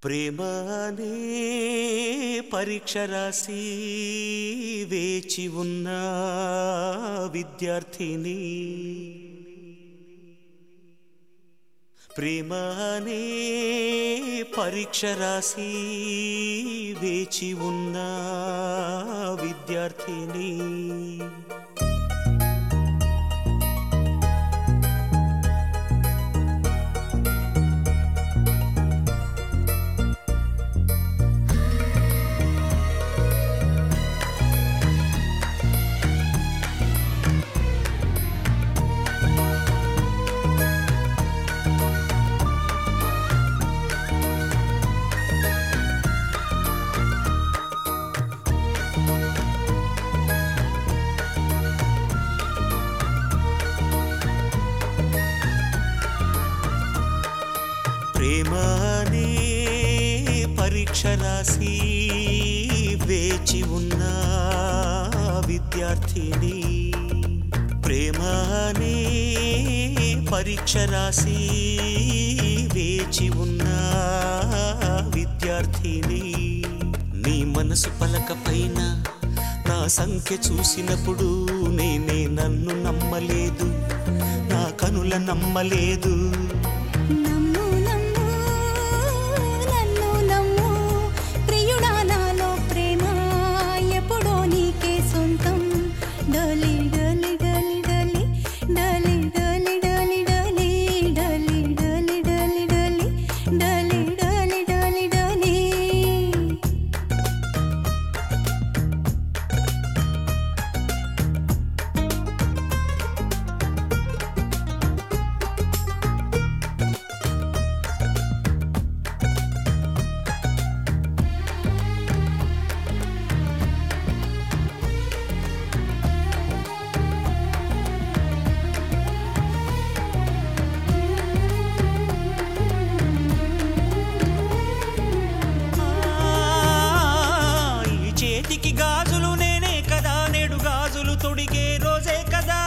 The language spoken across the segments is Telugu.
ప్రేమ అనే పరీక్ష రాసి వేచి ఉన్న విద్యార్థిని, ప్రేమ అనే పరీక్ష రాసి వేచి ఉన్న విద్యార్థిని. ప్రేమ అనే పరీక్ష రాసి వేచి ఉన్న విద్యార్థిని, ప్రేమ అనే పరీక్ష రాసి వేచి ఉన్న విద్యార్థిని. నీ మనసు పలక పైన నా సంఖ్య చూసినప్పుడు నేనే నన్ను నమ్మలేదు, నా కనుల నమ్మలేదు. చేతికి గాజులు నేనే కదా, నేడు గాజులు తొడిగే రోజే కదా.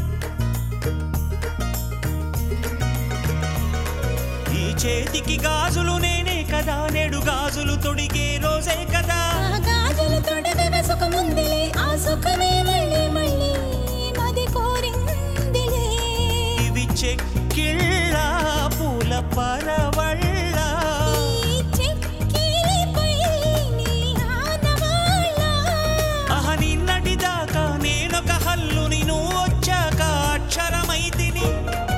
ఈ చేతికి గాజులు నేనే కదా, నేడు గాజులు తొడిగే రోజే కదా. గాజులు తొడగగా సుఖముందిలే, ఆ సుఖమే మళ్ళీ మళ్ళీ మది కోరిందిలే. ఇవి చెక్కిళ్ళ పూల పరవళ్ళ, నిన్నటిదాకా నేనొక హల్లుని, నువ్వు వచ్చాక అక్షరమైతిని.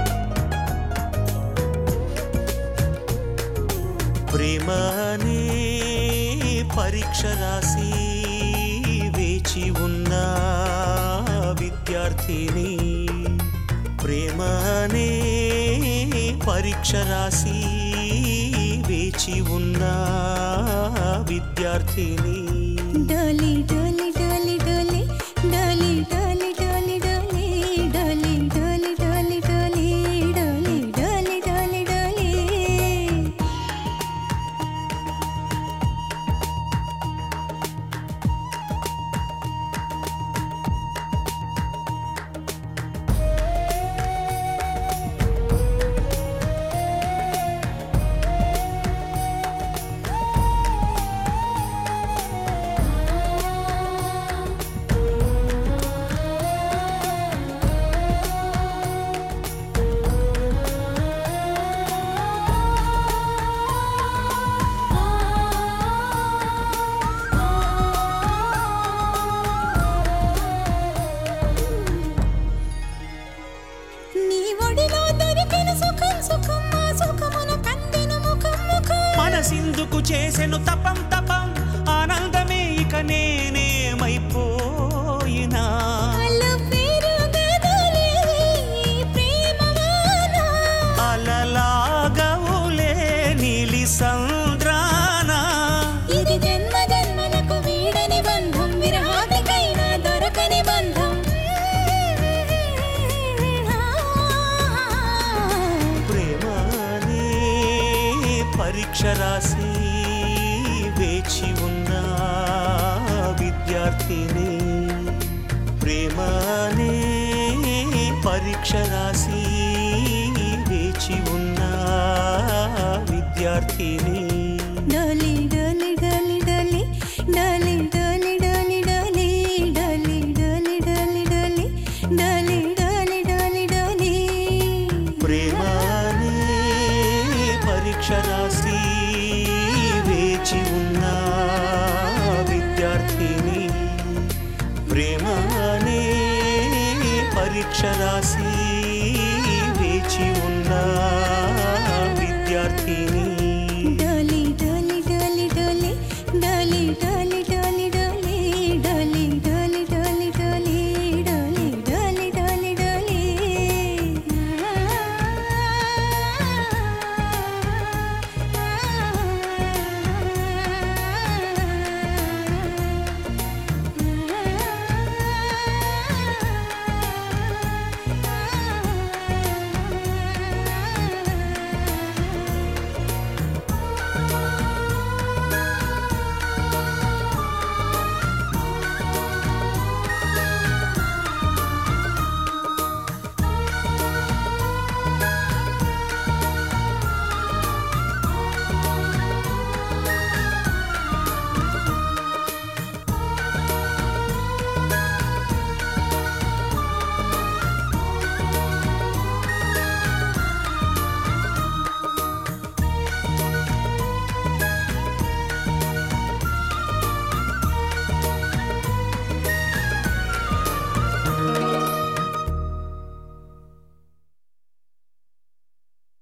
ప్రేమ అనే పరీక్ష రాసి వేచి ఉన్న విద్యార్థిని, ప్రేమ అనే పరీక్ష రాసి వేచి ఉన్న విద్యార్థిని. డోలి డోలి డోలి డోలి డోలి డోలి డోలి డోలి డోలి డోలి డోలి డోలి డోలి డోలి డోలి. మనసిందుకు చేసెను తపం తపం, ఆనందమే ఇక నేనేమైపోయినా. అలలాగవులే నీలి సంద్రాన, ఇది జన్మ జన్మలకు వీడని బంధం, విరహానికైనా దొరకని బంధం. ప్రేమ అనే పరీక్ష రాసి వేచి ఉన్న విద్యార్థిని, ప్రేమ అనే పరీక్ష రాసి వేచి ఉన్న విద్యార్థిని. అక్షరాసి వేచి